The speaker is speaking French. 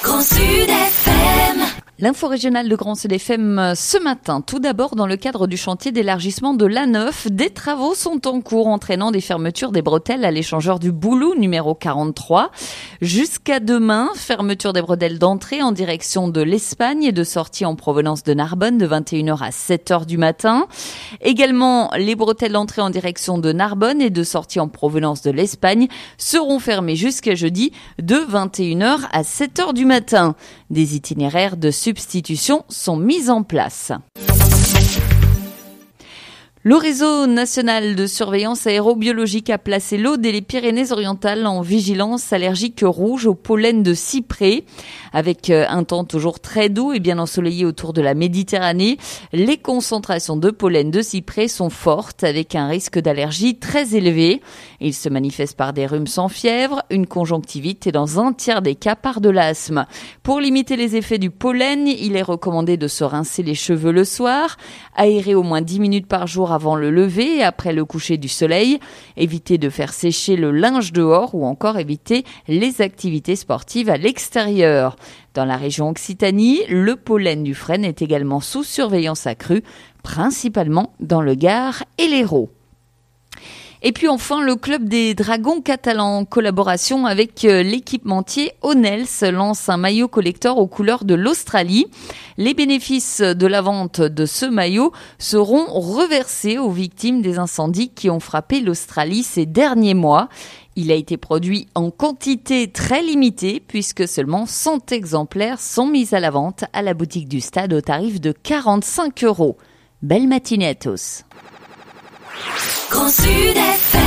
Grand Sud FM. L'info régionale de Grand Sud FM ce matin. Tout d'abord, dans le cadre du chantier d'élargissement de l'A9, des travaux sont en cours entraînant des fermetures des bretelles à l'échangeur du Boulou numéro 43. Jusqu'à demain, fermeture des bretelles d'entrée en direction de l'Espagne et de sortie en provenance de Narbonne de 21h à 7h du matin. Également, les bretelles d'entrée en direction de Narbonne et de sortie en provenance de l'Espagne seront fermées jusqu'à jeudi de 21h à 7h du matin. Des itinéraires de substitution sont mis en place. Le réseau national de surveillance aérobiologique a placé l'Aude et les Pyrénées-Orientales en vigilance allergique rouge au pollen de cyprès. Avec un temps toujours très doux et bien ensoleillé autour de la Méditerranée, les concentrations de pollen de cyprès sont fortes avec un risque d'allergie très élevé. Il se manifeste par des rhumes sans fièvre, une conjonctivite et dans un tiers des cas par de l'asthme. Pour limiter les effets du pollen, il est recommandé de se rincer les cheveux le soir, aérer au moins 10 minutes par jour avant le lever et après le coucher du soleil, éviter de faire sécher le linge dehors ou encore éviter les activités sportives à l'extérieur. Dans la région Occitanie, le pollen du frêne est également sous surveillance accrue, principalement dans le Gard et l'Hérault. Et puis enfin, le club des Dragons catalans, en collaboration avec l'équipementier Onels, lance un maillot collector aux couleurs de l'Australie. Les bénéfices de la vente de ce maillot seront reversés aux victimes des incendies qui ont frappé l'Australie ces derniers mois. Il a été produit en quantité très limitée puisque seulement 100 exemplaires sont mis à la vente à la boutique du stade au tarif de 45 €. Belle matinée à tous. Grand Sud FM.